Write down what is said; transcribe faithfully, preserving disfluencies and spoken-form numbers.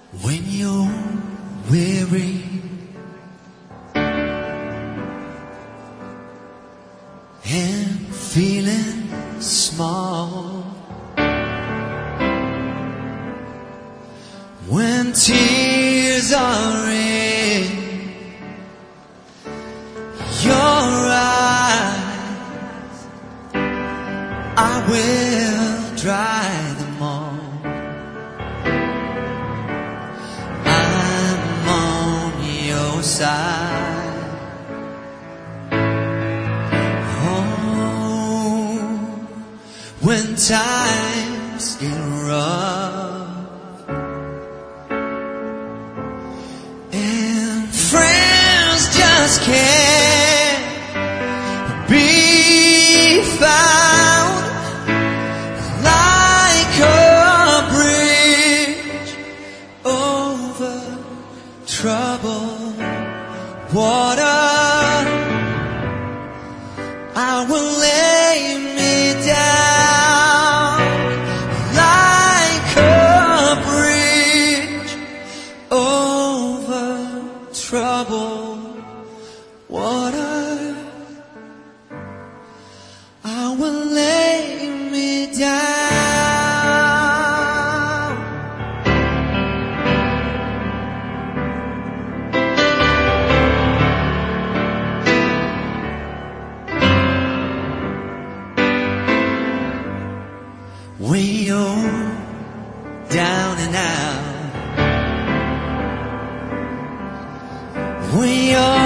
When you're weary and feeling small, when tears are in your eyes, I will dry them all. I'm on your side. Oh, when times get rough and friends just can't be found, like a bridge over troubled water, I will lay me down like a bridge over troubled water. I will lay me down. When you're down and out, when you're